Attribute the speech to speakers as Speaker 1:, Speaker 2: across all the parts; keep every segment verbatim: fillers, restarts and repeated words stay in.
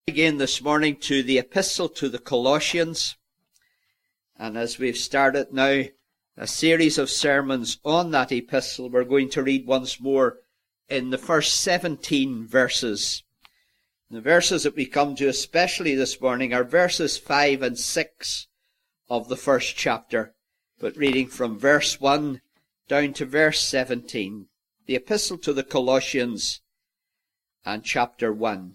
Speaker 1: Again this morning to the epistle to the Colossians, and as we've started now a series of sermons on that epistle, we're going to read once more in the first seventeen verses. The verses that we come to especially this morning are verses five and six of the first chapter, but reading from verse one down to verse seventeen, the epistle to the Colossians and chapter one.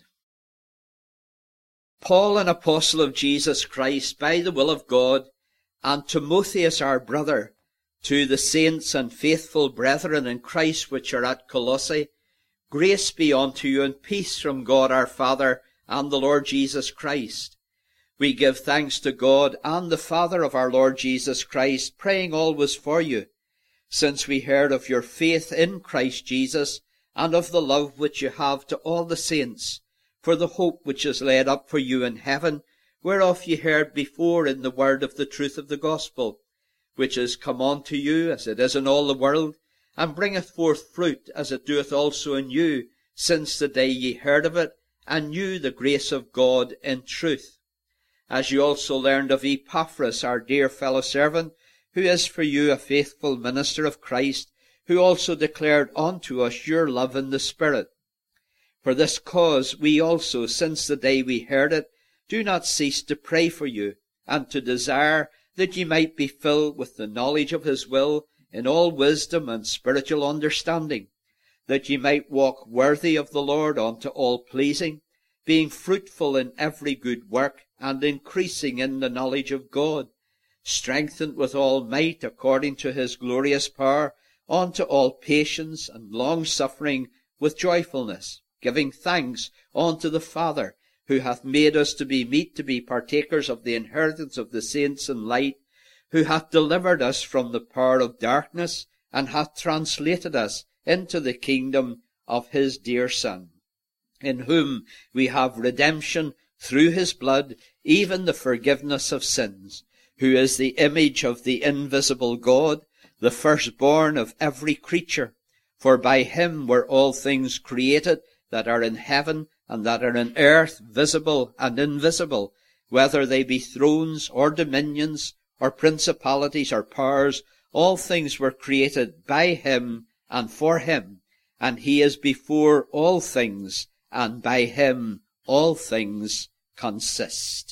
Speaker 1: Paul, an apostle of Jesus Christ, by the will of God, and Timotheus our brother, to the saints and faithful brethren in Christ which are at Colossae, grace be unto you and peace from God our Father and the Lord Jesus Christ. We give thanks to God and the Father of our Lord Jesus Christ, praying always for you, since we heard of your faith in Christ Jesus, and of the love which you have to all the saints, for the hope which is laid up for you in heaven, whereof ye heard before in the word of the truth of the gospel, which is come unto you, as it is in all the world, and bringeth forth fruit, as it doeth also in you, since the day ye heard of it, and knew the grace of God in truth. As you also learned of Epaphras, our dear fellow servant, who is for you a faithful minister of Christ, who also declared unto us your love in the Spirit. For this cause we also, since the day we heard it, do not cease to pray for you, and to desire that ye might be filled with the knowledge of his will, in all wisdom and spiritual understanding, that ye might walk worthy of the Lord unto all pleasing, being fruitful in every good work, and increasing in the knowledge of God, strengthened with all might according to his glorious power, unto all patience and long-suffering with joyfulness, giving thanks unto the Father, who hath made us to be meet to be partakers of the inheritance of the saints in light, who hath delivered us from the power of darkness, and hath translated us into the kingdom of his dear Son, in whom we have redemption through his blood, even the forgiveness of sins, who is the image of the invisible God, the firstborn of every creature. For by him were all things created, that are in heaven and that are in earth, visible and invisible, whether they be thrones or dominions or principalities or powers, all things were created by him and for him, and he is before all things, and by him all things consist.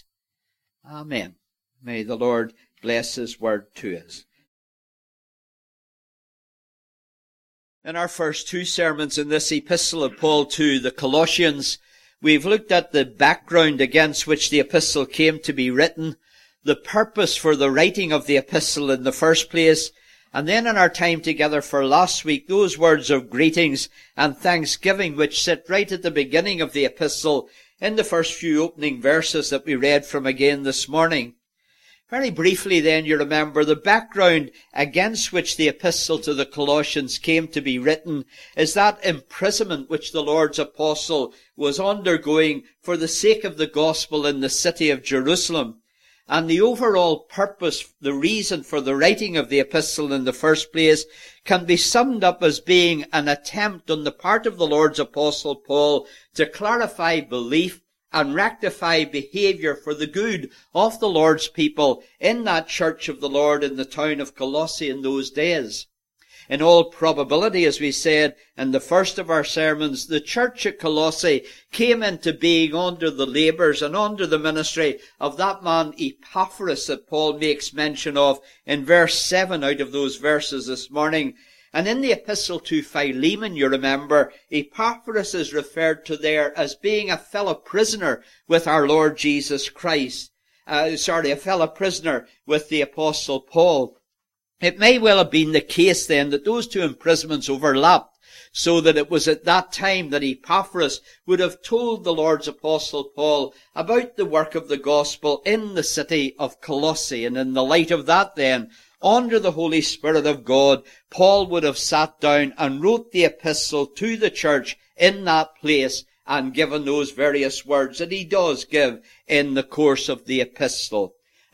Speaker 1: Amen. May the Lord bless his word to us. In our first two sermons in this epistle of Paul to the Colossians, we've looked at the background against which the epistle came to be written, the purpose for the writing of the epistle in the first place, and then in our time together for last week, those words of greetings and thanksgiving which sit right at the beginning of the epistle in the first few opening verses that we read from again this morning. Very briefly then, you remember, the background against which the epistle to the Colossians came to be written is that imprisonment which the Lord's apostle was undergoing for the sake of the gospel in the city of Jerusalem. And the overall purpose, the reason for the writing of the epistle in the first place, can be summed up as being an attempt on the part of the Lord's apostle Paul to clarify belief and rectify behavior for the good of the Lord's people in that church of the Lord in the town of Colossae in those days. In all probability, as we said in the first of our sermons, the church at Colossae came into being under the labours and under the ministry of that man Epaphras that Paul makes mention of in verse seven out of those verses this morning. And in the epistle to Philemon, you remember, Epaphras is referred to there as being a fellow prisoner with our Lord Jesus Christ. Uh, sorry, a fellow prisoner with the apostle Paul. It may well have been the case then that those two imprisonments overlapped, so that it was at that time that Epaphras would have told the Lord's apostle Paul about the work of the gospel in the city of Colossae. And in the light of that then, under the Holy Spirit of God, Paul would have sat down and wrote the epistle to the church in that place and given those various words that he does give in the course of the epistle.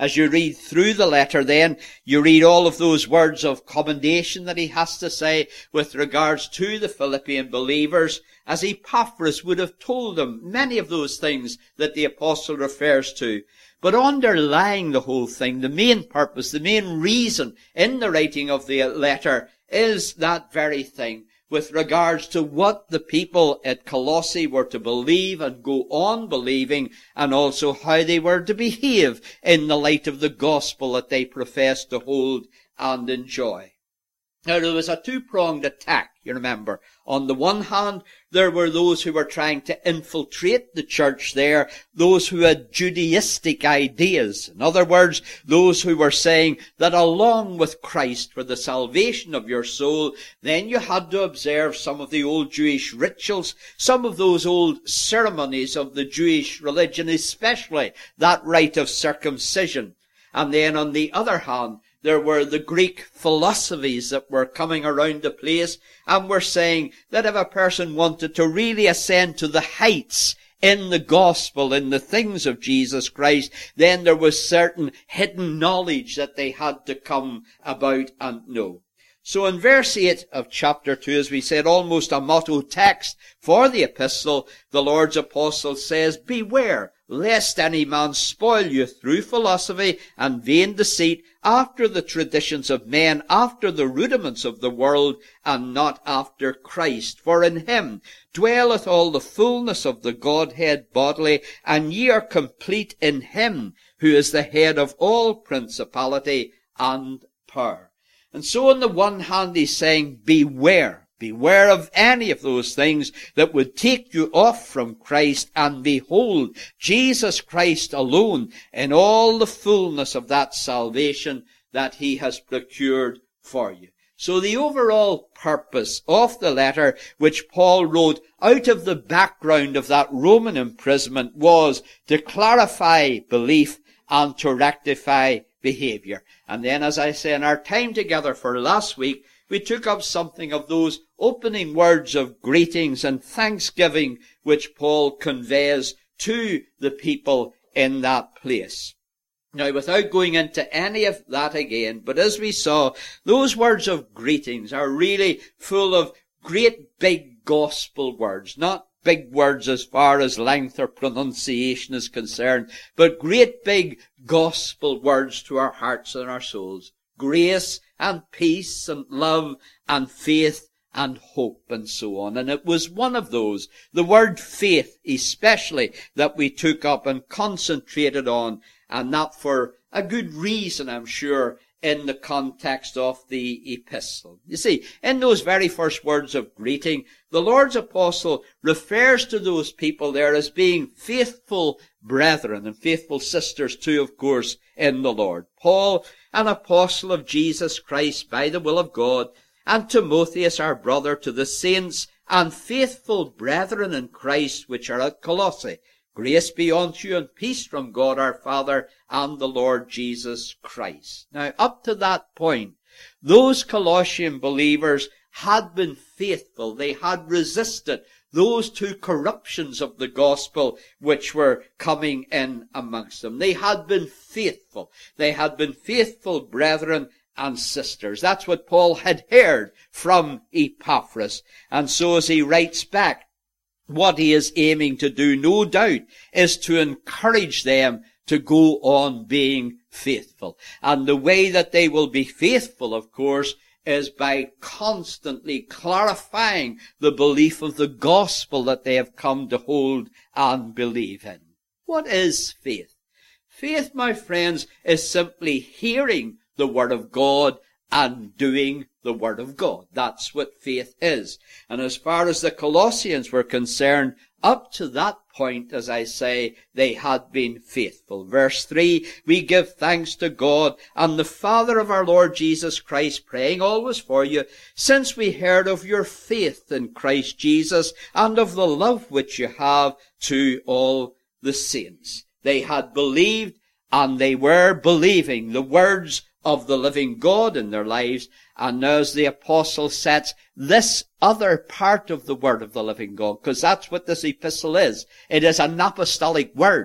Speaker 1: As you read through the letter then, you read all of those words of commendation that he has to say with regards to the Philippian believers, as Epaphras would have told them many of those things that the apostle refers to. But underlying the whole thing, the main purpose, the main reason in the writing of the letter is that very thing, with regards to what the people at Colossae were to believe and go on believing, and also how they were to behave in the light of the gospel that they professed to hold and enjoy. Now, there was a two-pronged attack, you remember. On the one hand, there were those who were trying to infiltrate the church there, those who had Judaistic ideas. In other words, those who were saying that along with Christ for the salvation of your soul, then you had to observe some of the old Jewish rituals, some of those old ceremonies of the Jewish religion, especially that rite of circumcision. And then on the other hand, there were the Greek philosophies that were coming around the place and were saying that if a person wanted to really ascend to the heights in the gospel, in the things of Jesus Christ, then there was certain hidden knowledge that they had to come about and know. So in verse eight of chapter two, as we said, almost a motto text for the epistle, the Lord's apostle says, "Beware, lest any man spoil you through philosophy and vain deceit, after the traditions of men, after the rudiments of the world, and not after Christ. For in him dwelleth all the fullness of the Godhead bodily, and ye are complete in him, who is the head of all principality and power." And so on the one hand he's saying, beware. Beware of any of those things that would take you off from Christ, and behold, Jesus Christ alone in all the fullness of that salvation that he has procured for you. So the overall purpose of the letter which Paul wrote out of the background of that Roman imprisonment was to clarify belief and to rectify behavior. And then, as I say, in our time together for last week, we took up something of those opening words of greetings and thanksgiving which Paul conveys to the people in that place. Now, without going into any of that again, but as we saw, those words of greetings are really full of great big gospel words, not big words as far as length or pronunciation is concerned, but great big gospel words to our hearts and our souls. Grace and peace and love and faith and hope and so on. And it was one of those, the word faith especially, that we took up and concentrated on, and that for a good reason, I'm sure, in the context of the epistle. You see, in those very first words of greeting, the Lord's apostle refers to those people there as being faithful brethren and faithful sisters too, of course, in the Lord. Paul, an apostle of Jesus Christ by the will of God, and Timotheus, our brother, to the saints and faithful brethren in Christ which are at Colossae. Grace be unto you and peace from God our Father and the Lord Jesus Christ. Now, up to that point, those Colossian believers had been faithful. They had resisted those two corruptions of the gospel which were coming in amongst them. They had been faithful. They had been faithful brethren and sisters. That's what Paul had heard from Epaphras. And so as he writes back, what he is aiming to do, no doubt, is to encourage them to go on being faithful. And the way that they will be faithful, of course, is by constantly clarifying the belief of the gospel that they have come to hold and believe in. What is faith? Faith, my friends, is simply hearing the word of God and doing the word of God. That's what faith is. And as far as the Colossians were concerned, up to that point, as I say, they had been faithful. Verse three, we give thanks to God and the Father of our Lord Jesus Christ, praying always for you, since we heard of your faith in Christ Jesus and of the love which you have to all the saints. They had believed and they were believing the words of the living God in their lives. And now as the apostle sets this other part of the word of the living God, because that's what this epistle is. It is an apostolic word.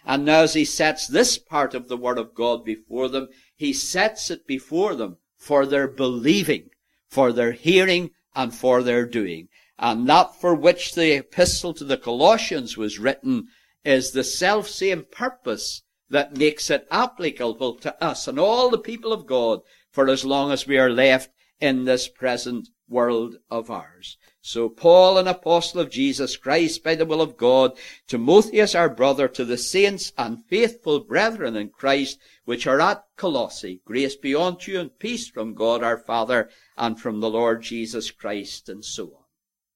Speaker 1: And now as he sets this part of the Word of God before them, he sets it before them for their believing, for their hearing, and for their doing. And that for which the epistle to the Colossians was written is the self-same purpose that makes it applicable to us and all the people of God for as long as we are left in this present world of ours. So Paul, an apostle of Jesus Christ by the will of God, Timotheus our brother, to the saints and faithful brethren in Christ which are at Colossae, grace be unto you and peace from God our Father and from the Lord Jesus Christ, and so on.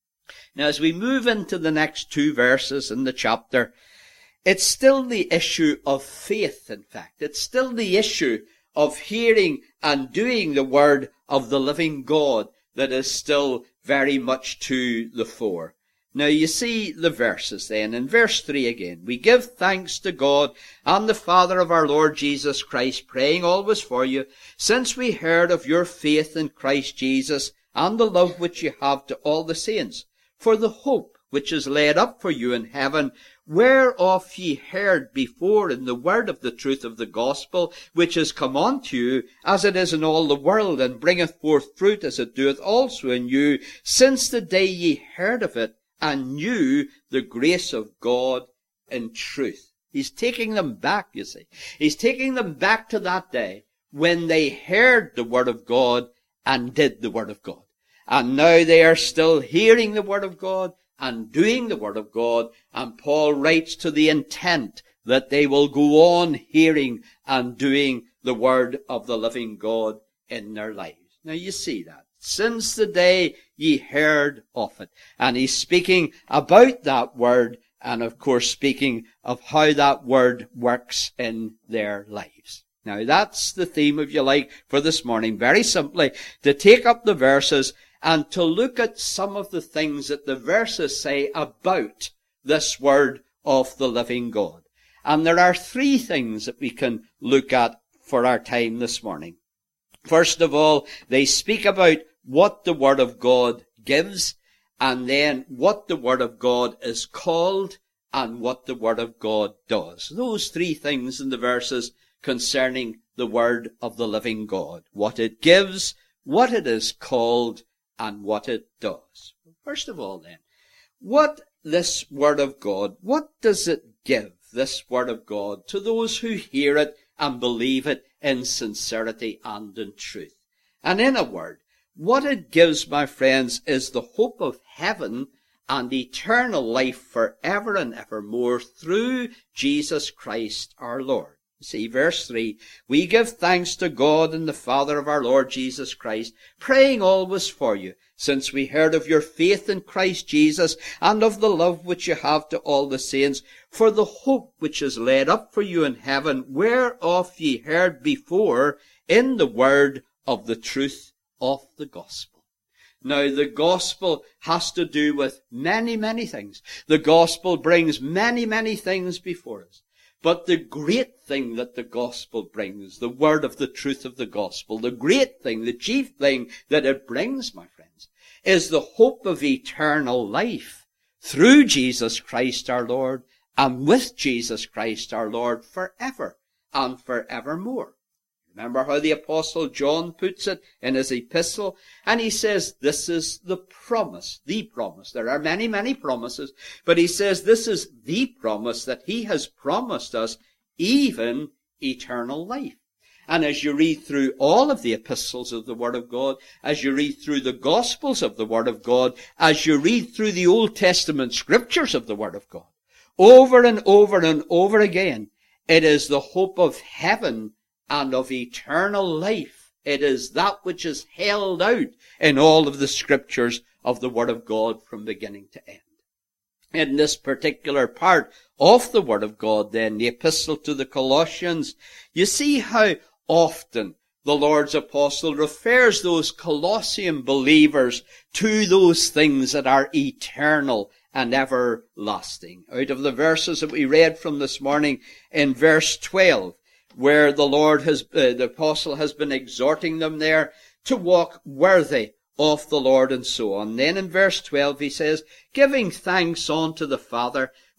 Speaker 1: Now as we move into the next two verses in the chapter, it's still the issue of faith, in fact. It's still the issue of hearing and doing the word of the living God that is still very much to the fore. Now you see the verses then. In verse three again, we give thanks to God and the Father of our Lord Jesus Christ, praying always for you, since we heard of your faith in Christ Jesus and the love which you have to all the saints, for the hope which is laid up for you in heaven, whereof ye heard before in the word of the truth of the gospel, which is come unto you, as it is in all the world, and bringeth forth fruit, as it doeth also in you, since the day ye heard of it, and knew the grace of God in truth. He's taking them back, you see. He's taking them back to that day when they heard the word of God and did the word of God. And now they are still hearing the word of God and doing the word of God, and Paul writes to the intent that they will go on hearing and doing the word of the living God in their lives. Now you see that. Since the day ye heard of it. And he's speaking about that word, and of course speaking of how that word works in their lives. Now that's the theme, if you like, for this morning. Very simply, to take up the verses and to look at some of the things that the verses say about this word of the living God. And there are three things that we can look at for our time this morning. First of all, they speak about what the word of God gives, and then what the word of God is called, and what the word of God does. Those three things in the verses concerning the word of the living God. What it gives, what it is called, and what it does. First of all then, what this word of God, what does it give, this word of God, to those who hear it and believe it in sincerity and in truth? And in a word, what it gives, my friends, is the hope of heaven and eternal life forever and evermore through Jesus Christ our Lord. See, verse three, we give thanks to God and the Father of our Lord Jesus Christ, praying always for you, since we heard of your faith in Christ Jesus and of the love which you have to all the saints, for the hope which is laid up for you in heaven, whereof ye heard before in the word of the truth of the gospel. Now, the gospel has to do with many, many things. The gospel brings many, many things before us. But the great thing that the gospel brings, the word of the truth of the gospel, the great thing, the chief thing that it brings, my friends, is the hope of eternal life through Jesus Christ our Lord, and with Jesus Christ our Lord forever and forevermore. Remember how the Apostle John puts it in his epistle? And he says, this is the promise, the promise. There are many, many promises, but he says this is the promise that he has promised us, even eternal life. And as you read through all of the epistles of the Word of God, as you read through the Gospels of the Word of God, as you read through the Old Testament scriptures of the Word of God, over and over and over again, it is the hope of heaven and of eternal life. It is that which is held out in all of the scriptures of the Word of God from beginning to end. In this particular part of the Word of God, then, the epistle to the Colossians, you see how often the Lord's apostle refers those Colossian believers to those things that are eternal and everlasting. Out of the verses that we read from this morning, in verse twelve, where the Lord has, uh, the apostle has been exhorting them there to walk worthy of the Lord and so on. Then in verse twelve he says, giving thanks unto the Father,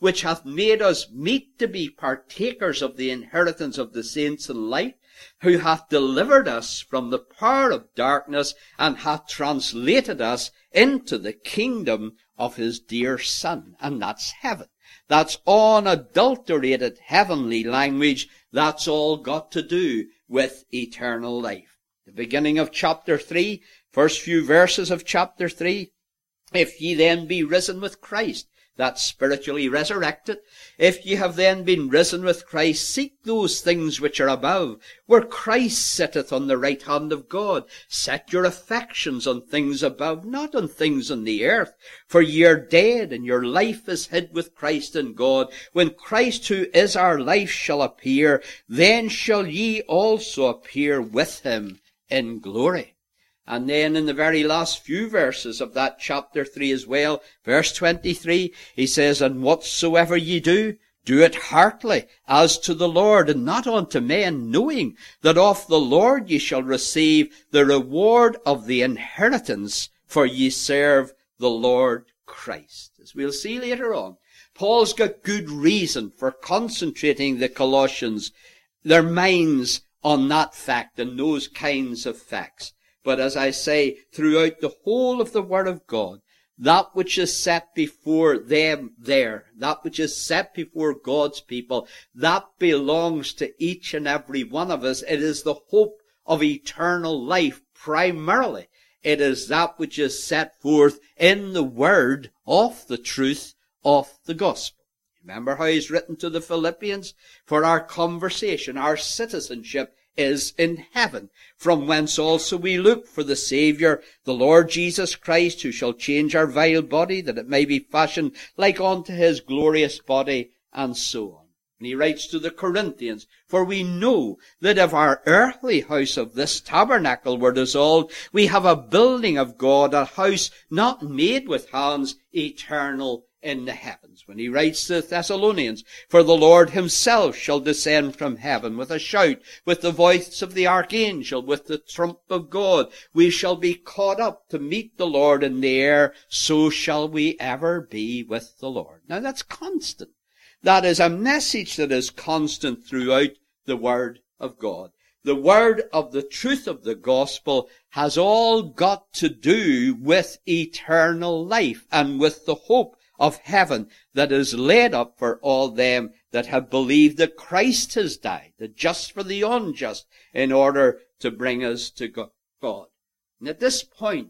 Speaker 1: which hath made us meet to be partakers of the inheritance of the saints in light, who hath delivered us from the power of darkness, and hath translated us into the kingdom of his dear Son. And that's heaven. That's unadulterated heavenly language. That's all got to do with eternal life. The beginning of chapter three, first few verses of chapter three. If ye then be risen with Christ, that's spiritually resurrected. If ye have then been risen with Christ, seek those things which are above, where Christ sitteth on the right hand of God. Set your affections on things above, not on things on the earth. For ye are dead, and your life is hid with Christ in God. When Christ, who is our life, shall appear, then shall ye also appear with him in glory. And then in the very last few verses of that chapter three as well, verse twenty-three, he says, And whatsoever ye do, do it heartily, as to the Lord, and not unto men, knowing that of the Lord ye shall receive the reward of the inheritance, for ye serve the Lord Christ. As we'll see later on, Paul's got good reason for concentrating the Colossians, their minds on that fact and those kinds of facts. But as I say, throughout the whole of the Word of God, that which is set before them there, that which is set before God's people, that belongs to each and every one of us. It is the hope of eternal life primarily. It is that which is set forth in the word of the truth of the gospel. Remember how he's written to the Philippians? For our conversation, our citizenship is in heaven, from whence also we look for the Saviour, the Lord Jesus Christ, who shall change our vile body, that it may be fashioned like unto his glorious body, and so on. And he writes to the Corinthians, For we know that if our earthly house of this tabernacle were dissolved, we have a building of God, a house not made with hands, eternal in the heavens. When he writes to the Thessalonians, For the Lord himself shall descend from heaven with a shout, with the voice of the archangel, with the trump of God. We shall be caught up to meet the Lord in the air, so shall we ever be with the Lord. Now that's constant. That is a message that is constant throughout the Word of God. The word of the truth of the gospel has all got to do with eternal life and with the hope of heaven that is laid up for all them that have believed that Christ has died, the just for the unjust, in order to bring us to God. And at this point,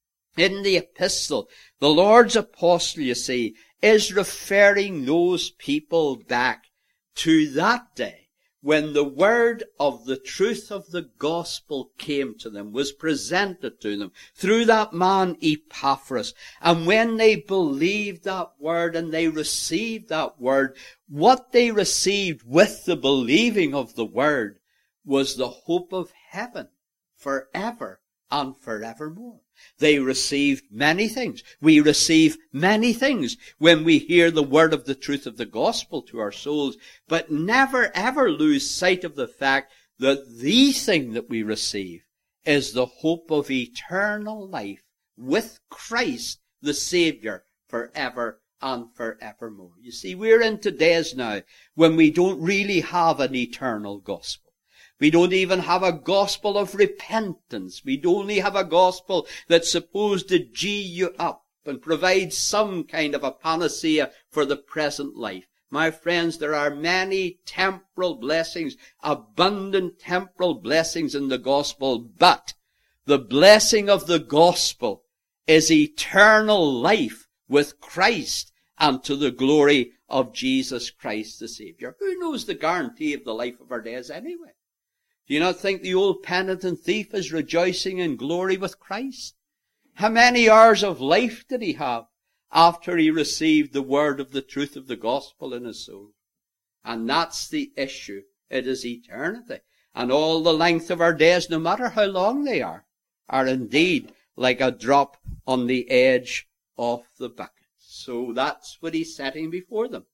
Speaker 1: in the epistle, the Lord's apostle, you see, is referring those people back to that day when the word of the truth of the gospel came to them, was presented to them through that man Epaphras. And when they believed that word and they received that word, what they received with the believing of the word was the hope of heaven forever and forevermore. They received many things. We receive many things when we hear the word of the truth of the gospel to our souls, but never ever lose sight of the fact that the thing that we receive is the hope of eternal life with Christ the Savior forever and forevermore. You see, we're in days now when we don't really have an eternal gospel. We don't even have a gospel of repentance. We only have a gospel that's supposed to gee you up and provide some kind of a panacea for the present life. My friends, there are many temporal blessings, abundant temporal blessings in the gospel, but the blessing of the gospel is eternal life with Christ and to the glory of Jesus Christ the Savior. Who knows the guarantee of the life of our days anyway? Do you not think the old penitent thief is rejoicing in glory with Christ? How many hours of life did he have after he received the word of the truth of the gospel in his soul? And that's the issue. It is eternity. And all the length of our days, no matter how long they are, are indeed like a drop on the edge of the bucket. So that's what he's setting before them.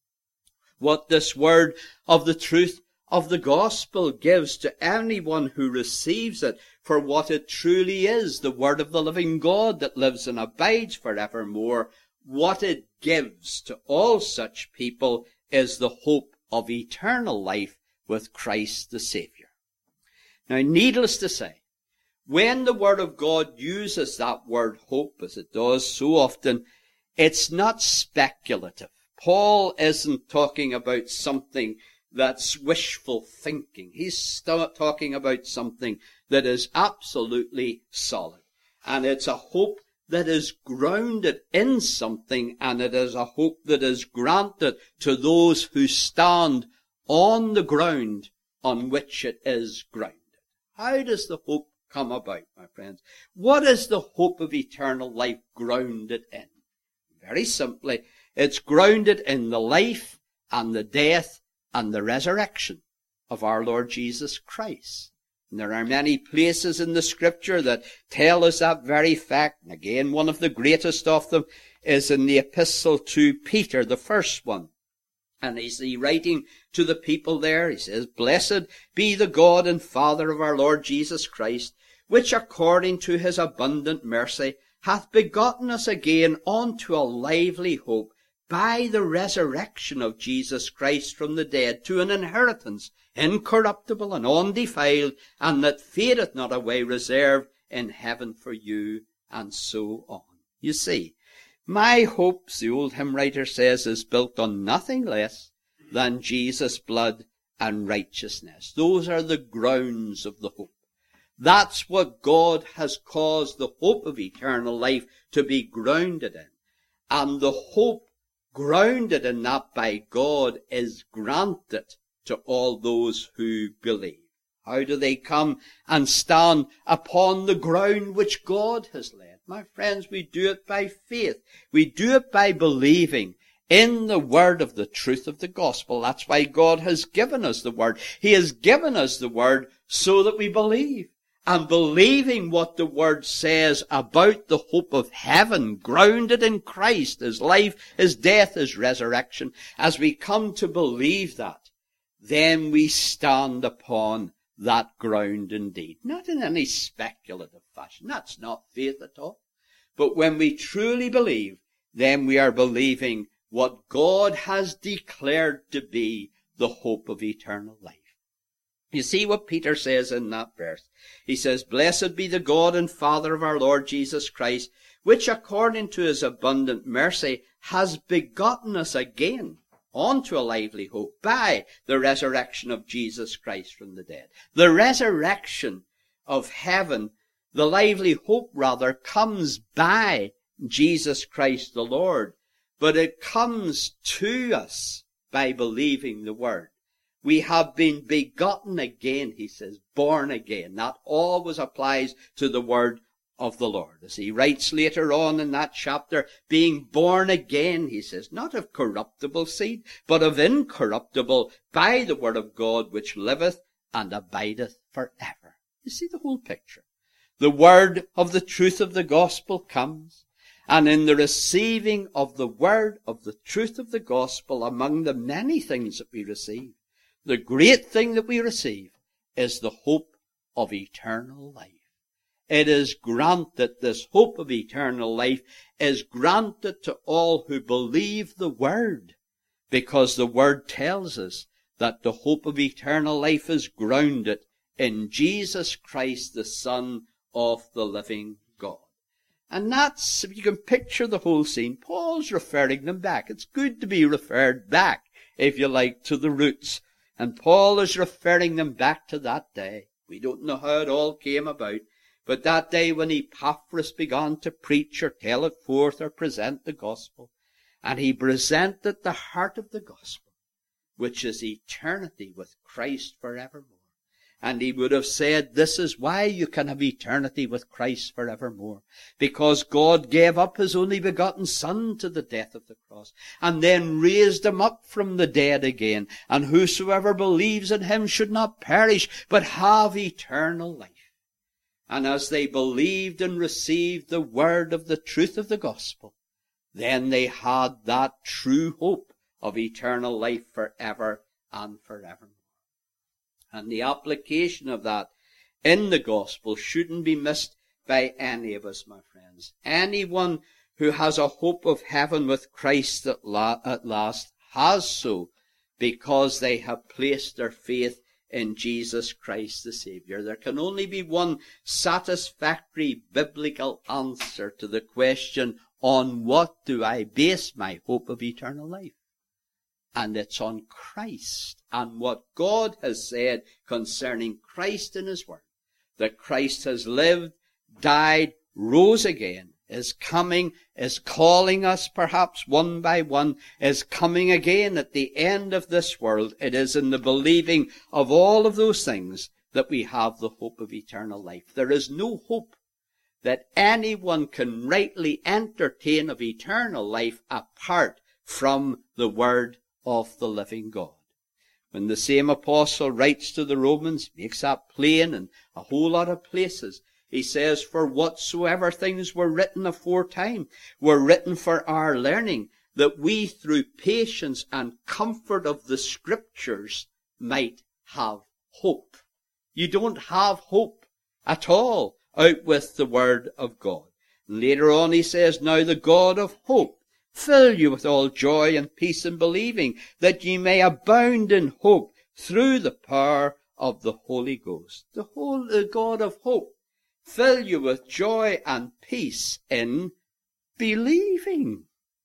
Speaker 1: What this word of the truth of the gospel gives to anyone who receives it for what it truly is, the word of the living God that lives and abides forevermore. what it gives to all such people is the hope of eternal life with Christ the Saviour. Now, needless to say, when the Word of God uses that word hope, as it does so often, it's not speculative. Paul isn't talking about something that's wishful thinking. He's st- talking about something that is absolutely solid. And it's a hope that is grounded in something, and it is a hope that is granted to those who stand on the ground on which it is grounded. How does the hope come about, my friends? What is the hope of eternal life grounded in? Very simply, it's grounded in the life and the death and the resurrection of our Lord Jesus Christ. And there are many places in the Scripture that tell us that very fact. And again, one of the greatest of them is in the Epistle to Peter, the first one. And he's he writing to the people there. He says, "Blessed be the God and Father of our Lord Jesus Christ, which according to his abundant mercy hath begotten us again unto a lively hope by the resurrection of Jesus Christ from the dead, to an inheritance incorruptible and undefiled, and that fadeth not away, reserved in heaven for you," and so on. You see, my hopes, the old hymn writer says, is built on nothing less than Jesus' blood and righteousness. Those are the grounds of the hope. That's what God has caused the hope of eternal life to be grounded in. And the hope grounded in that by God is granted to all those who believe. How do they come and stand upon the ground which God has laid? My friends, we do it by faith. We do it by believing in the word of the truth of the gospel. That's why God has given us the word. He has given us the word so that we believe. And believing what the word says about the hope of heaven, grounded in Christ, his life, his death, his resurrection, as we come to believe that, then we stand upon that ground indeed. Not in any speculative fashion. That's not faith at all. But when we truly believe, then we are believing what God has declared to be the hope of eternal life. You see what Peter says in that verse. He says, "Blessed be the God and Father of our Lord Jesus Christ, which according to his abundant mercy has begotten us again unto a lively hope by the resurrection of Jesus Christ from the dead." The resurrection of heaven, the lively hope rather, comes by Jesus Christ the Lord, but it comes to us by believing the word. We have been begotten again, he says, born again. That always applies to the word of the Lord. As he writes later on in that chapter, being born again, he says, not of corruptible seed, but of incorruptible, by the word of God, which liveth and abideth forever. You see the whole picture. The word of the truth of the gospel comes, and in the receiving of the word of the truth of the gospel, among the many things that we receive, the great thing that we receive is the hope of eternal life. It is granted, this hope of eternal life is granted to all who believe the word, because the word tells us that the hope of eternal life is grounded in Jesus Christ, the Son of the living God. And that's, if you can picture the whole scene, Paul's referring them back. It's good to be referred back, if you like, to the roots. And Paul is referring them back to that day. We don't know how it all came about, but that day when Epaphras began to preach or tell it forth or present the gospel, and he presented the heart of the gospel, which is eternity with Christ forevermore. And he would have said, this is why you can have eternity with Christ forevermore. Because God gave up his only begotten Son to the death of the cross, and then raised him up from the dead again. And whosoever believes in him should not perish, but have eternal life. And as they believed and received the word of the truth of the gospel, then they had that true hope of eternal life forever and forevermore. And the application of that in the gospel shouldn't be missed by any of us, my friends. Anyone who has a hope of heaven with Christ at, la- at last, has so because they have placed their faith in Jesus Christ the Saviour. There can only be one satisfactory biblical answer to the question, on what do I base my hope of eternal life? And it's on Christ and what God has said concerning Christ in His Word. That Christ has lived, died, rose again, is coming, is calling us perhaps one by one, is coming again at the end of this world. It is in the believing of all of those things that we have the hope of eternal life. There is no hope that anyone can rightly entertain of eternal life apart from the Word of the living God. When the same apostle writes to the Romans, makes that plain in a whole lot of places, he says, for whatsoever things were written aforetime were written for our learning, that we through patience and comfort of the Scriptures might have hope. You don't have hope at all out with the Word of God. Later on he says, now the God of hope fill you with all joy and peace in believing, that ye may abound in hope through the power of the Holy Ghost. The whole the God of hope fill you with joy and peace in believing.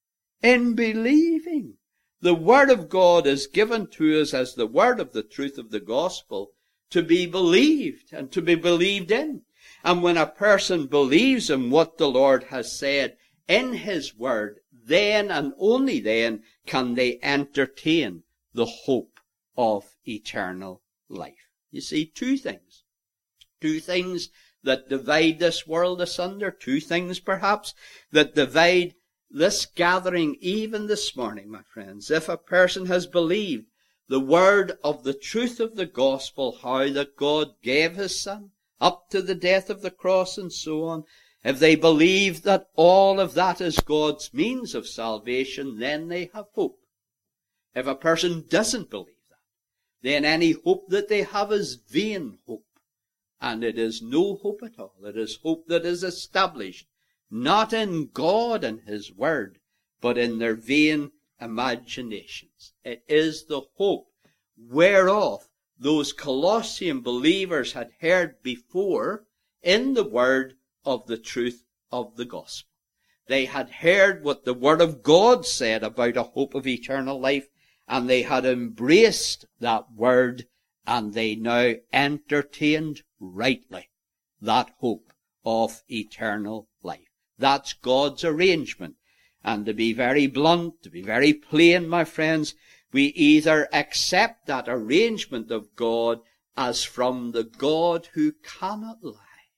Speaker 1: In believing. The Word of God is given to us as the word of the truth of the gospel to be believed and to be believed in. And when a person believes in what the Lord has said in His Word, then and only then can they entertain the hope of eternal life. You see, two things. Two things that divide this world asunder. Two things, perhaps, that divide this gathering even this morning, my friends. If a person has believed the word of the truth of the gospel, how that God gave His Son up to the death of the cross and so on, if they believe that all of that is God's means of salvation, then they have hope. If a person doesn't believe that, then any hope that they have is vain hope. And it is no hope at all. It is hope that is established not in God and His Word, but in their vain imaginations. It is the hope whereof those Colossian believers had heard before in the word of the truth of the gospel. They had heard what the Word of God said about a hope of eternal life, and they had embraced that word, and they now entertained rightly that hope of eternal life. That's God's arrangement. And to be very blunt, to be very plain, my friends, we either accept that arrangement of God as from the God who cannot lie,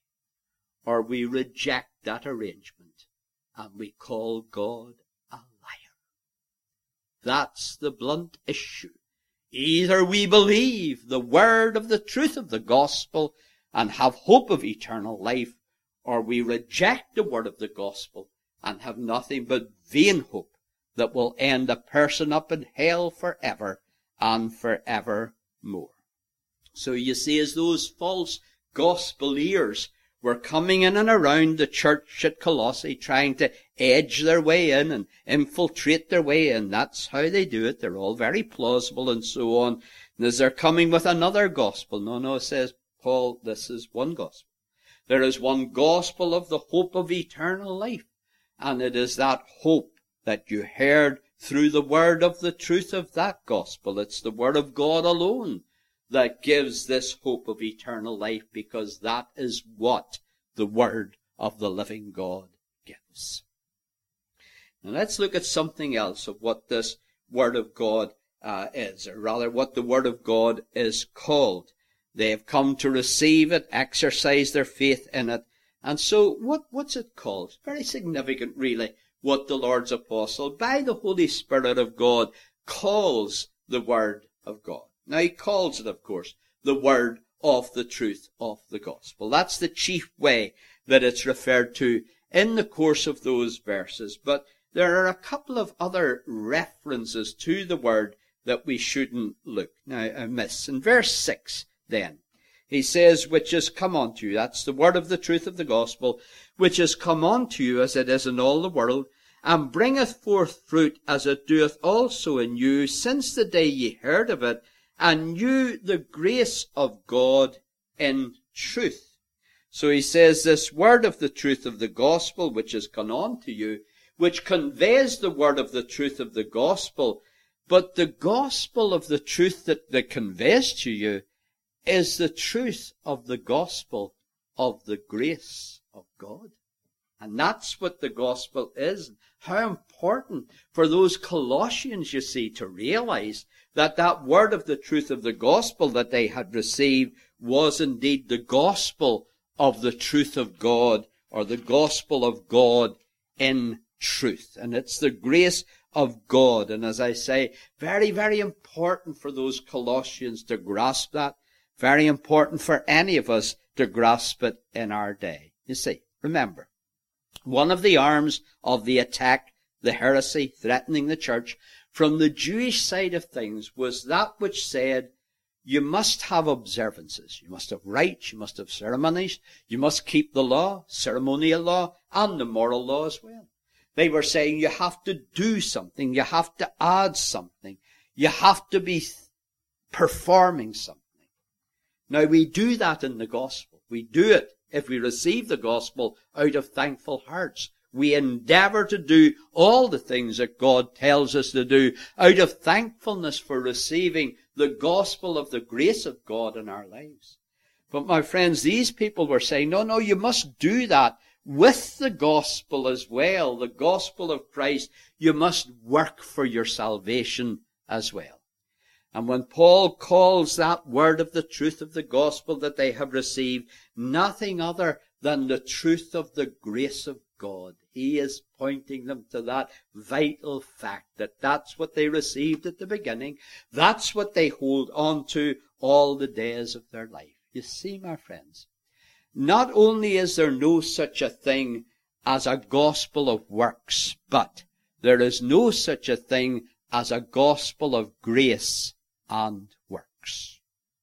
Speaker 1: or we reject that arrangement and we call God a liar. That's the blunt issue. Either we believe the word of the truth of the gospel and have hope of eternal life, or we reject the word of the gospel and have nothing but vain hope that will end a person up in hell forever and forevermore. So you see, as those false gospeliers were coming in and around the church at Colossae, trying to edge their way in and infiltrate their way in, that's how they do it. They're all very plausible and so on. And as they're coming with another gospel, no, no, says Paul, this is one gospel. There is one gospel of the hope of eternal life. And it is that hope that you heard through the word of the truth of that gospel. It's the word of God alone that gives this hope of eternal life, because that is what the word of the living God gives. Now let's look at something else of what this word of God uh, is, or rather what the word of God is called. They have come to receive it, exercise their faith in it. And so what, what's it called? It's very significant, really, what the Lord's apostle, by the Holy Spirit of God, calls the word of God. Now he calls it, of course, the word of the truth of the gospel. That's the chief way that it's referred to in the course of those verses. But there are a couple of other references to the word that we shouldn't look now uh, miss. In verse six, then, He says, which is come unto you. That's the word of the truth of the gospel, which is come unto you as it is in all the world, and bringeth forth fruit as it doeth also in you, since the day ye heard of it, and knew the grace of God in truth. So he says, this word of the truth of the gospel, which is come unto you, which conveys the word of the truth of the gospel, but the gospel of the truth that, that conveys to you is the truth of the gospel of the grace of God. And that's what the gospel is. How important for those Colossians, you see, to realize that that word of the truth of the gospel that they had received was indeed the gospel of the truth of God, or the gospel of God in truth. And it's the grace of God. And as I say, very, very important for those Colossians to grasp that. Very important for any of us to grasp it in our day. You see, remember, one of the arms of the attack, the heresy threatening the church, from the Jewish side of things was that which said, you must have observances. You must have rites, you must have ceremonies, you must keep the law, ceremonial law, and the moral law as well. They were saying you have to do something, you have to add something, you have to be performing something. Now we do that in the gospel. We do it if we receive the gospel out of thankful hearts. We endeavour to do all the things that God tells us to do out of thankfulness for receiving the gospel of the grace of God in our lives. But my friends, these people were saying, no, no, you must do that with the gospel as well, the gospel of Christ. You must work for your salvation as well. And when Paul calls that word of the truth of the gospel that they have received nothing other than the truth of the grace of God, he is pointing them to that vital fact that that's what they received at the beginning. That's what they hold on to all the days of their life. You see, my friends, not only is there no such a thing as a gospel of works, but there is no such a thing as a gospel of grace and works.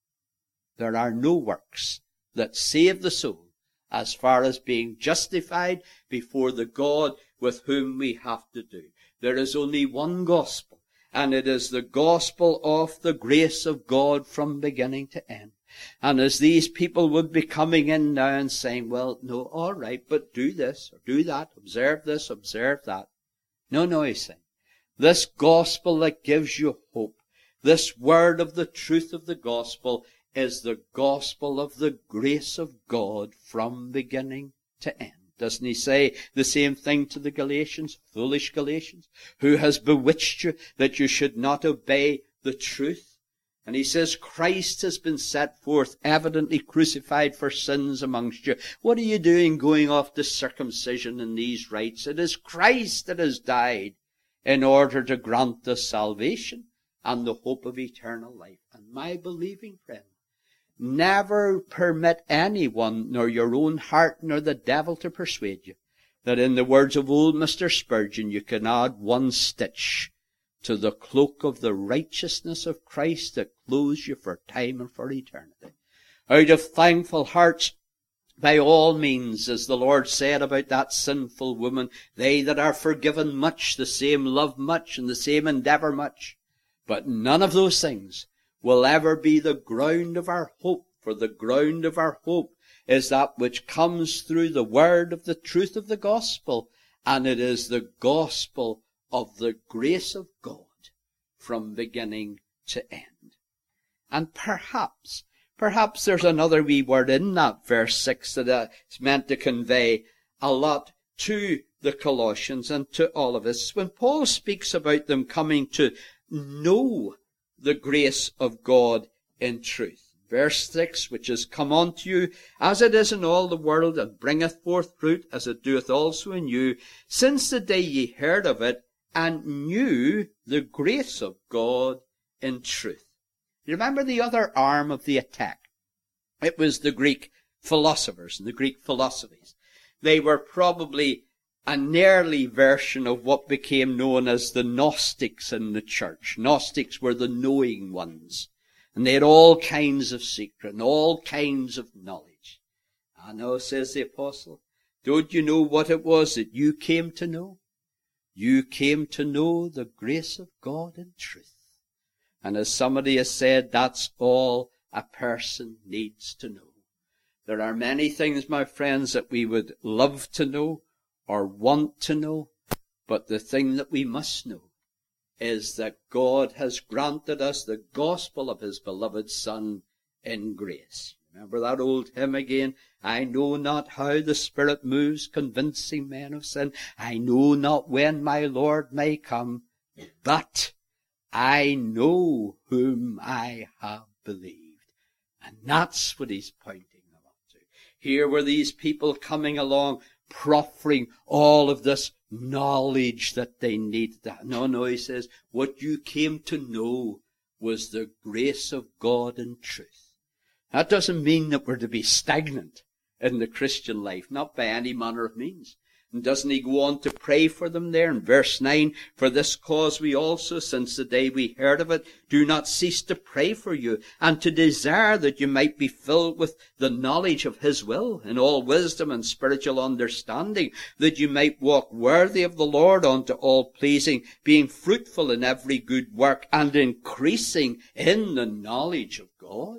Speaker 1: There are no works that save the soul as far as being justified before the God with whom we have to do. There is only one gospel, and it is the gospel of the grace of God from beginning to end. And as these people would be coming in now and saying, well, no, all right, but do this or do that, observe this, observe that. No, no, he's saying, this gospel that gives you hope, this word of the truth of the gospel is the gospel of the grace of God from beginning to end. Doesn't he say the same thing to the Galatians, foolish Galatians? Who has bewitched you that you should not obey the truth? And he says, Christ has been set forth, evidently crucified for sins amongst you. What are you doing going off to circumcision and these rites? It is Christ that has died in order to grant us salvation and the hope of eternal life. And my believing friend, never permit anyone, nor your own heart, nor the devil to persuade you that in the words of old Mister Spurgeon, you can add one stitch to the cloak of the righteousness of Christ that clothes you for time and for eternity. Out of thankful hearts, by all means, as the Lord said about that sinful woman, they that are forgiven much, the same love much, and the same endeavour much. But none of those things will ever be the ground of our hope, for the ground of our hope is that which comes through the word of the truth of the gospel, and it is the gospel of the grace of God from beginning to end. And perhaps, perhaps there's another wee word in that verse six that is meant to convey a lot to the Colossians and to all of us. When Paul speaks about them coming to know the grace of God in truth. Verse six, which is come unto you, as it is in all the world, and bringeth forth fruit, as it doeth also in you, since the day ye heard of it, and knew the grace of God in truth. You remember the other arm of the attack? It was the Greek philosophers and the Greek philosophies. They were probably an early version of what became known as the Gnostics in the church. Gnostics were the knowing ones. And they had all kinds of secret and all kinds of knowledge. I know, says the apostle, don't you know what it was that you came to know? You came to know the grace of God in truth. And as somebody has said, that's all a person needs to know. There are many things, my friends, that we would love to know or want to know, but the thing that we must know is that God has granted us the gospel of his beloved Son in grace. Remember that old hymn again? I know not how the Spirit moves, convincing men of sin. I know not when my Lord may come, but I know whom I have believed. And that's what he's pointing them up to. Here were these people coming along, proffering all of this knowledge that they needed. No, no, he says, what you came to know was the grace of God in truth. That doesn't mean that we're to be stagnant in the Christian life, not by any manner of means. And doesn't he go on to pray for them there in verse nine? For this cause we also, since the day we heard of it, do not cease to pray for you, and to desire that you might be filled with the knowledge of his will, in all wisdom and spiritual understanding, that you might walk worthy of the Lord unto all pleasing, being fruitful in every good work, and increasing in the knowledge of God.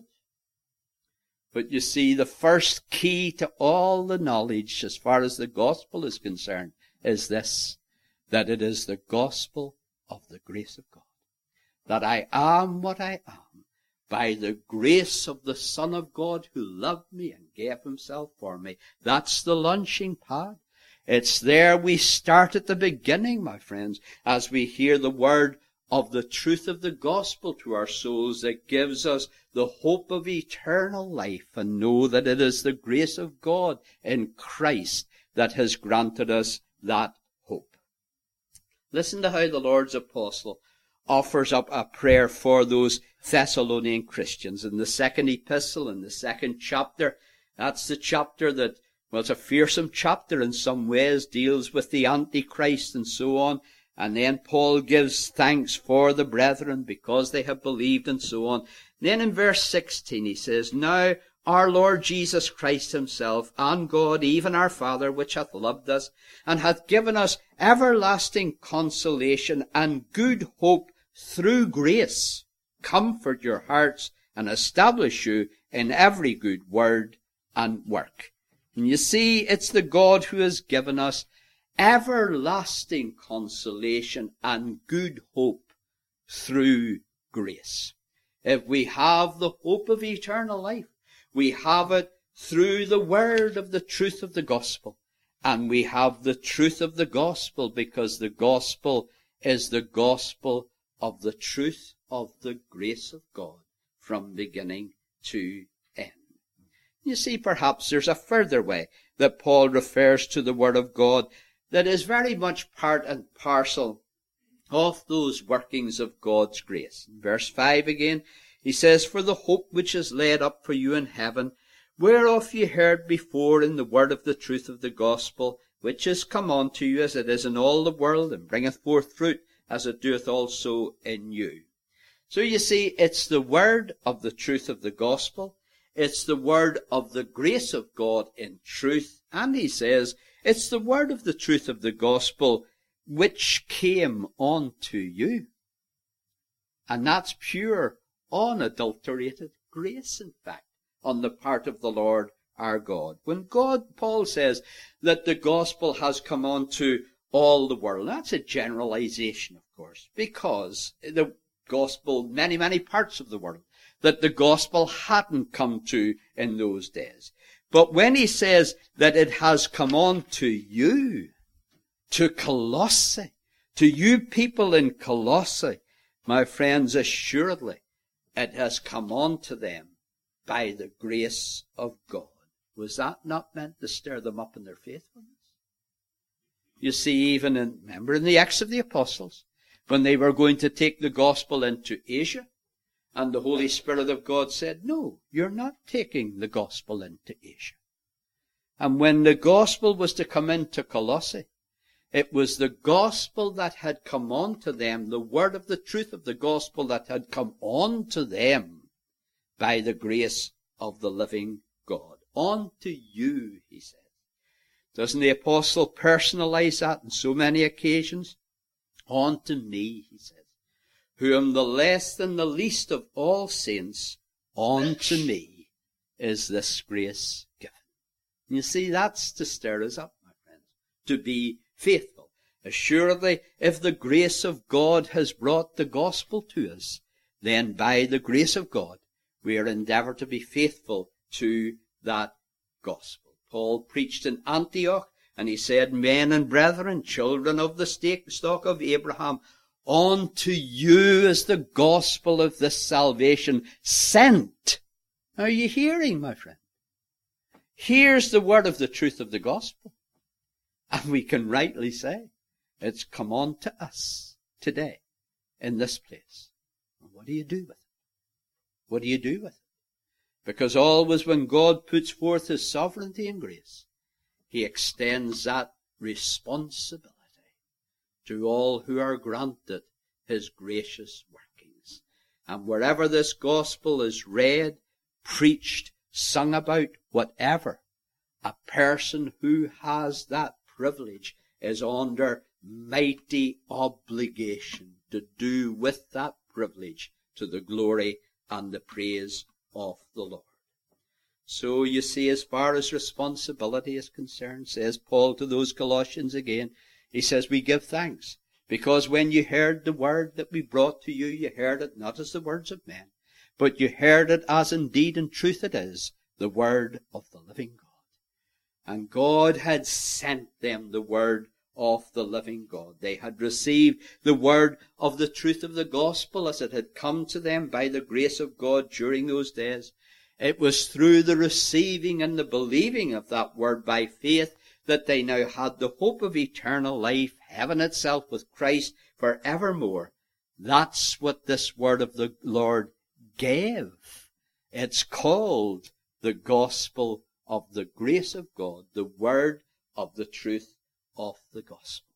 Speaker 1: But you see, the first key to all the knowledge, as far as the gospel is concerned, is this, that it is the gospel of the grace of God. That I am what I am by the grace of the Son of God who loved me and gave himself for me. That's the launching pad. It's there we start at the beginning, my friends, as we hear the word of the truth of the gospel to our souls that gives us the hope of eternal life, and know that it is the grace of God in Christ that has granted us that hope. Listen to how the Lord's apostle offers up a prayer for those Thessalonian Christians in the second epistle, in the second chapter. That's the chapter that, well, it's a fearsome chapter in some ways, deals with the Antichrist and so on. And then Paul gives thanks for the brethren because they have believed and so on. Then in verse sixteen he says, Now our Lord Jesus Christ himself and God, even our Father, which hath loved us and hath given us everlasting consolation and good hope through grace, comfort your hearts and establish you in every good word and work. And you see, it's the God who has given us everlasting consolation and good hope through grace. If we have the hope of eternal life, we have it through the word of the truth of the gospel. And we have the truth of the gospel because the gospel is the gospel of the truth of the grace of God from beginning to end. You see, perhaps there's a further way that Paul refers to the word of God that is very much part and parcel of those workings of God's grace. In verse five again, he says, For the hope which is laid up for you in heaven, whereof ye heard before in the word of the truth of the gospel, which is come unto you as it is in all the world, and bringeth forth fruit, as it doeth also in you. So you see, it's the word of the truth of the gospel, it's the word of the grace of God in truth, and he says, it's the word of the truth of the gospel which came unto you. And that's pure, unadulterated grace, in fact, on the part of the Lord our God. When God, Paul says that the gospel has come unto all the world, that's a generalization, of course, because the gospel, many, many parts of the world, that the gospel hadn't come to in those days. But when he says that it has come on to you, to Colossae, to you people in Colossae, my friends, assuredly it has come on to them by the grace of God. Was that not meant to stir them up in their faithfulness? You see, even in, remember in the Acts of the Apostles, when they were going to take the gospel into Asia, and the Holy Spirit of God said, No, you're not taking the gospel into Asia. And when the gospel was to come into Colossae, it was the gospel that had come on to them, the word of the truth of the gospel that had come on to them, by the grace of the living God. Unto you, he says. Doesn't the apostle personalize that on so many occasions? Unto me, he says, who am the less than the least of all saints, unto me is this grace given. And you see, that's to stir us up, my friends, to be faithful. Assuredly, if the grace of God has brought the gospel to us, then by the grace of God, we are endeavoured to be faithful to that gospel. Paul preached in Antioch, and he said, men and brethren, children of the stock of Abraham, unto you is the gospel of this salvation sent. Are you hearing, my friend? Here's the word of the truth of the gospel. And we can rightly say, it's come on to us today, in this place. And what do you do with it? What do you do with it? Because always when God puts forth his sovereignty and grace, he extends that responsibility to all who are granted his gracious workings. And wherever this gospel is read, preached, sung about, whatever, a person who has that privilege is under mighty obligation to do with that privilege to the glory and the praise of the Lord. So you see, as far as responsibility is concerned, says Paul to those Colossians again, he says, we give thanks, because when you heard the word that we brought to you, you heard it not as the words of men, but you heard it as indeed in truth it is, the word of the living God. And God had sent them the word of the living God. They had received the word of the truth of the gospel as it had come to them by the grace of God during those days. It was through the receiving and the believing of that word by faith that they now had the hope of eternal life, heaven itself with Christ for evermore. That's what this word of the Lord gave. It's called the gospel of the grace of God, the word of the truth of the gospel.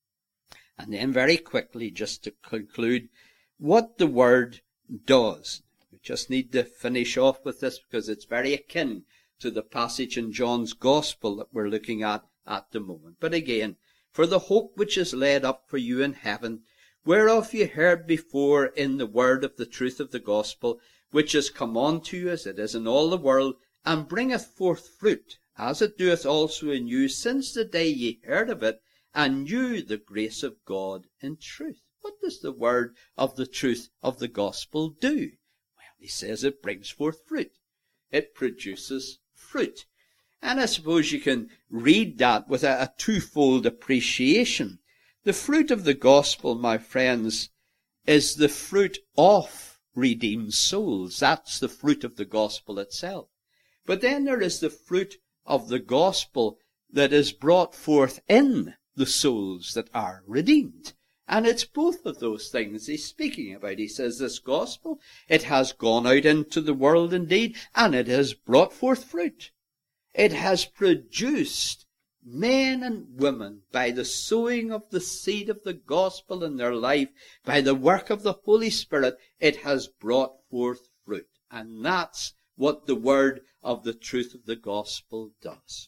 Speaker 1: And then very quickly, just to conclude, what the word does. We just need to finish off with this because it's very akin to the passage in John's gospel that we're looking at at the moment. But again, for the hope which is laid up for you in heaven, whereof ye heard before in the word of the truth of the gospel, which is come unto you as it is in all the world, and bringeth forth fruit, as it doeth also in you, since the day ye heard of it, and knew the grace of God in truth. What does the word of the truth of the gospel do? Well, he says it brings forth fruit. It produces fruit. And I suppose you can read that with a, a twofold appreciation. The fruit of the gospel, my friends, is the fruit of redeemed souls. That's the fruit of the gospel itself. But then there is the fruit of the gospel that is brought forth in the souls that are redeemed. And it's both of those things he's speaking about. He says this gospel, it has gone out into the world indeed, and it has brought forth fruit. It has produced men and women by the sowing of the seed of the gospel in their life, by the work of the Holy Spirit. It has brought forth fruit. And that's what the word of the truth of the gospel does.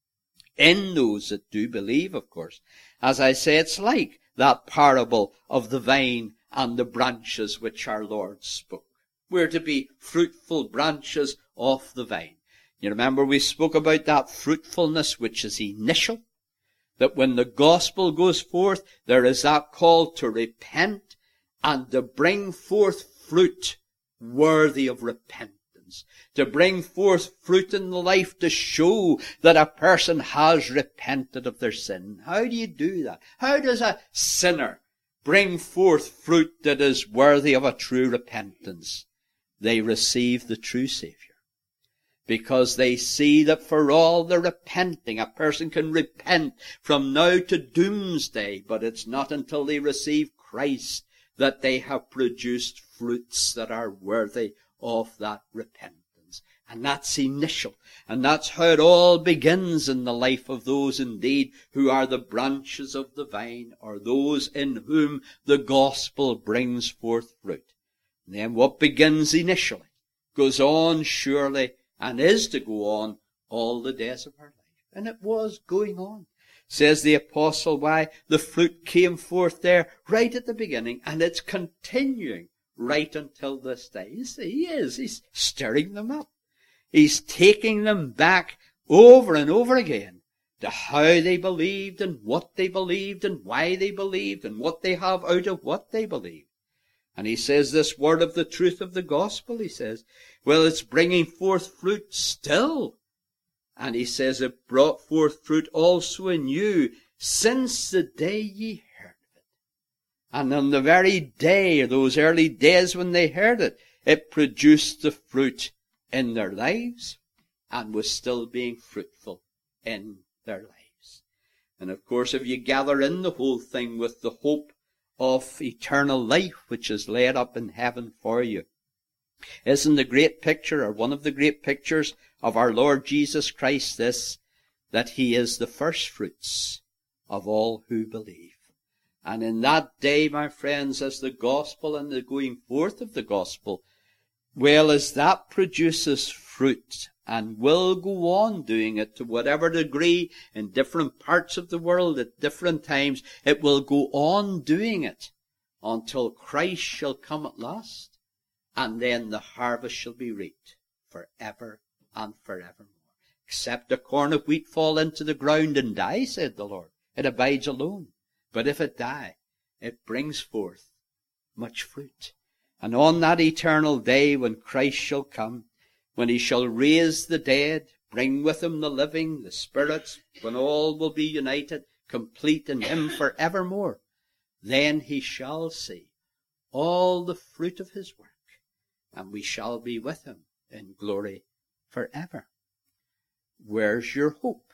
Speaker 1: In those that do believe, of course. As I say, it's like that parable of the vine and the branches which our Lord spoke. We're to be fruitful branches of the vine. You remember we spoke about that fruitfulness which is initial, that when the gospel goes forth, there is that call to repent and to bring forth fruit worthy of repentance, to bring forth fruit in the life to show that a person has repented of their sin. How do you do that? How does a sinner bring forth fruit that is worthy of a true repentance? They receive the true Saviour. Because they see that for all the repenting, a person can repent from now to doomsday, but it's not until they receive Christ that they have produced fruits that are worthy of that repentance. And that's initial. And that's how it all begins in the life of those indeed who are the branches of the vine, or those in whom the gospel brings forth fruit. And then what begins initially? goes on surely and is to go on all the days of our life. And it was going on. Says the apostle, why the fruit came forth there right at the beginning, and it's continuing right until this day. You see, he is. He's stirring them up. He's taking them back over and over again to how they believed and what they believed and why they believed and what they have out of what they believed. And he says this word of the truth of the gospel, he says, well, it's bringing forth fruit still. And he says it brought forth fruit also in you since the day ye heard of it. And on the very day, those early days when they heard it, it produced the fruit in their lives and was still being fruitful in their lives. And of course, if you gather in the whole thing with the hope of eternal life which is laid up in heaven for you, isn't the great picture, or one of the great pictures of our Lord Jesus Christ this, that he is the first fruits of all who believe. And in that day, my friends, as the gospel and the going forth of the gospel, well, as that produces fruit and will go on doing it to whatever degree in different parts of the world at different times, it will go on doing it until Christ shall come at last. And then the harvest shall be reaped forever and forevermore. Except a corn of wheat fall into the ground and die, said the Lord. It abides alone. But if it die, it brings forth much fruit. And on that eternal day when Christ shall come, when he shall raise the dead, bring with him the living, the spirits, when all will be united, complete in him forevermore, then he shall see all the fruit of his work, and we shall be with him in glory forever. Where's your hope?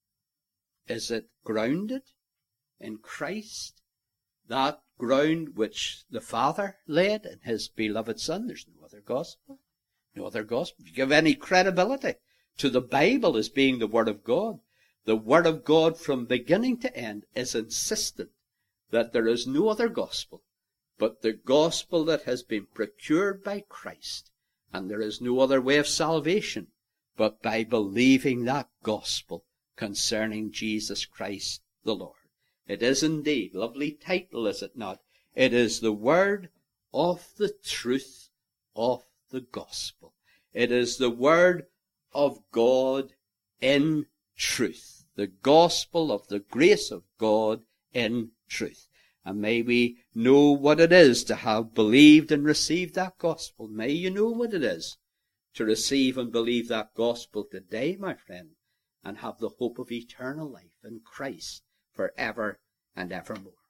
Speaker 1: Is it grounded in Christ? That ground which the Father laid in his beloved Son? There's no other gospel. No other gospel. If you give any credibility to the Bible as being the Word of God, the Word of God from beginning to end is insistent that there is no other gospel but the gospel that has been procured by Christ. And there is no other way of salvation but by believing that gospel concerning Jesus Christ the Lord. It is indeed, lovely title, is it not? It is the word of the truth of the gospel. It is the word of God in truth. The gospel of the grace of God in truth. And may we know what it is to have believed and received that gospel. May you know what it is to receive and believe that gospel today, my friend, and have the hope of eternal life in Christ forever and evermore.